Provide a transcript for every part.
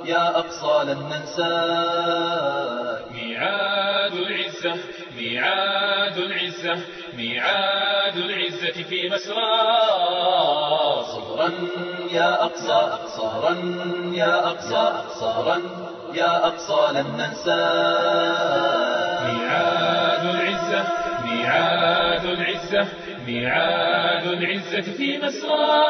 يا أقصى لن ننساك. ميعاد العزة ميعاد العزة ميعاد العزة في مسرى. صبرا يا أقصى صبرا يا أقصى صبرا يا أقصى لن ننساك. ميعاد العزة ميعاد العزة ميعاد العزة في مسرى.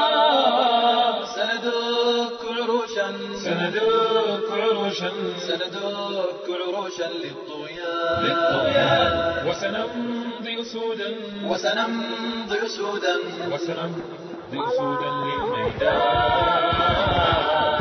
سندك عروشا سندك عروشا سندك عروشا للطغيان وسنمضي أسودا وسنمضي أسودا وسنمضي أسودا للميدان.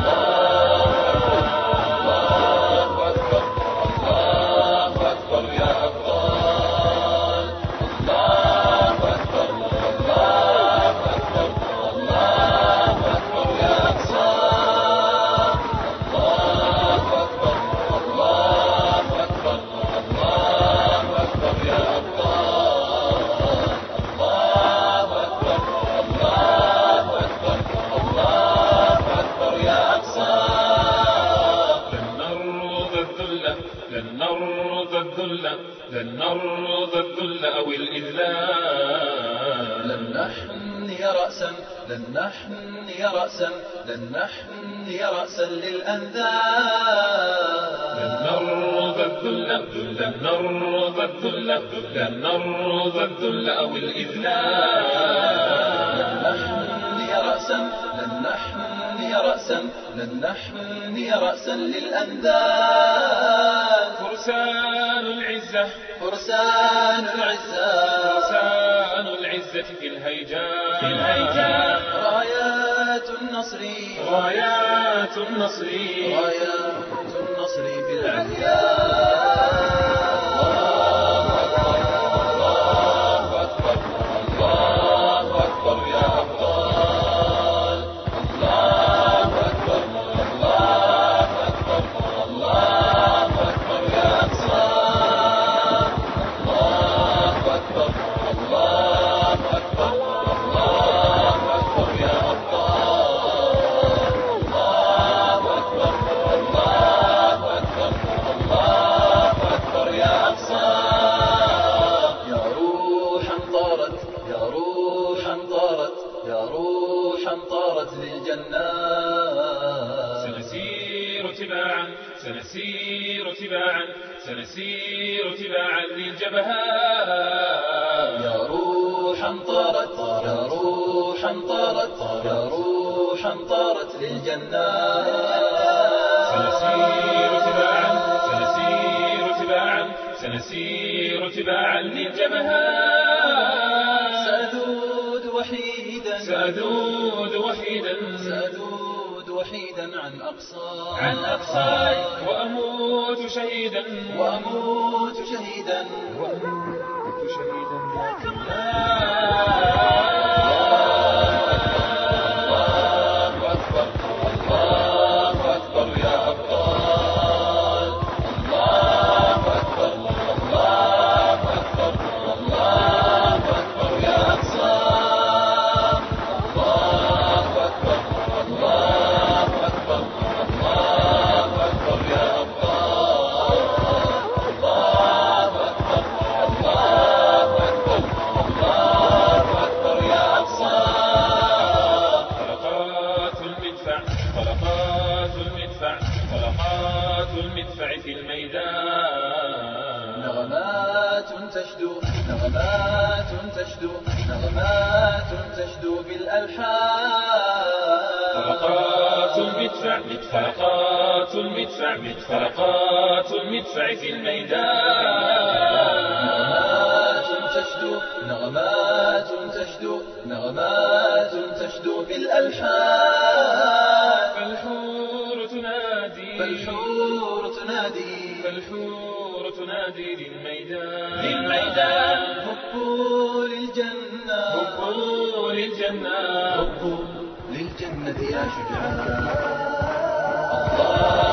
لن نرضى الذل أو الإذلال. لن نحني رأسا لن نحني رأسا لن نحني رأسا للأنذال. لن نرضى الذل لن نرضى الذل لن نرضى الذل أو الإذلال. لن نحني رأسا لن نحني رأسا لن نحني رأسا للأندال. فرسان العزة فرسان العزة فرسان العزة في الهيجاء رايات النصر رايات النصر رايات النصر في العليا. طارت للجنات. سنسير تباعا للجبهات. يا روحا طارت يا روحا طارت يا روحا طارت للجنات. سنسير تباعا للجبهات. سأذود وحيدا سأذود وحيدا وحيدا عن أقصاي وأموت شهيدا طلقات المدفع في الميدان. نغمات تشدو بالألحان. طلقات المدفع في الميدان. نغمات تشدو بالألحان. فالحور تنادي للميدان. هبوا للجنة هبوا للجنة هبوا للجنة يا شجعان. الله